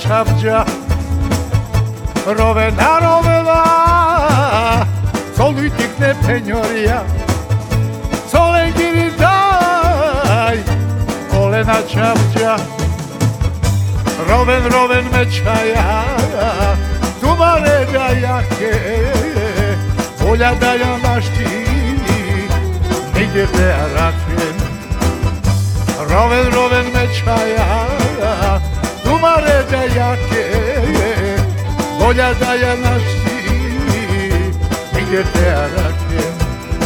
çapça Rovena, soli tikne penjoria Sole giri daj, kolena čapća Roven mečaja, tumare da jake Volja da ja našti, nigdje te aračem Roven mečaja, tumare da jake Volja da ja našti, nigdje te aračem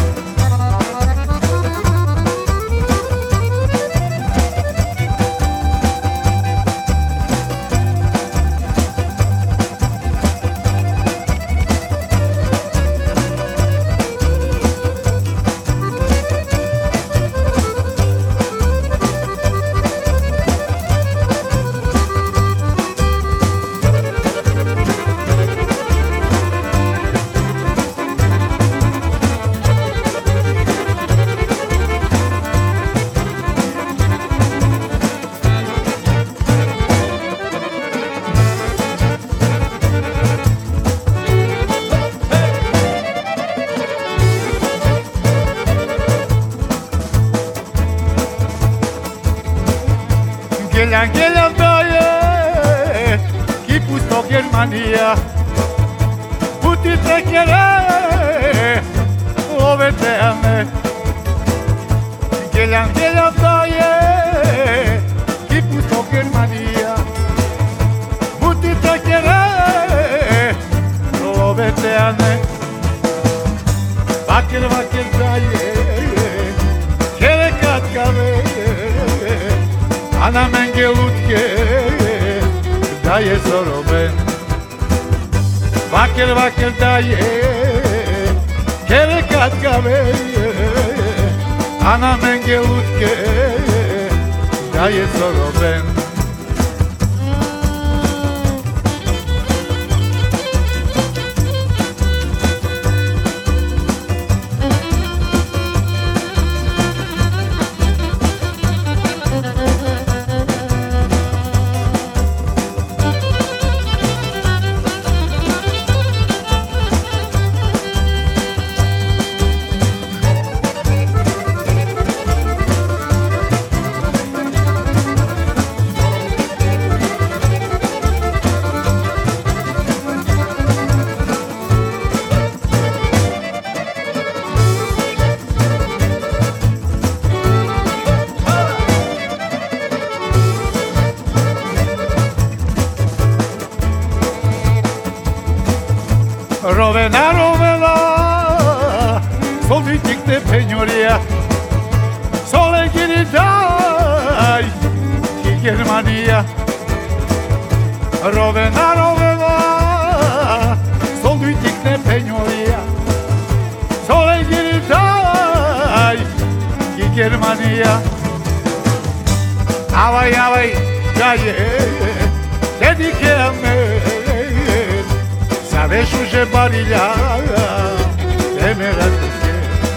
Geliam daje, ki pusto Germania Puti trekere, ove te ame Geliam daje, ki pusto Germania Puti trekere, ove te ame Vaker daje, kere katkave Ana menge lutke daje zoroben Vaker daje kere katkave Ana menge lutke daje zoroben Rovena, soli tikne penjoria Sole giri daj, ki Germania Rovena, soli tikne penjoria Sole giri daj, ki Germania Avaj, daje, dedike me Sabes že barilja, temera tuke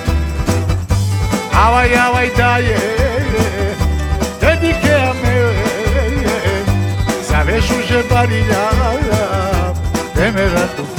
Avaj daje, dedike me Sabes že barilja, temera tuke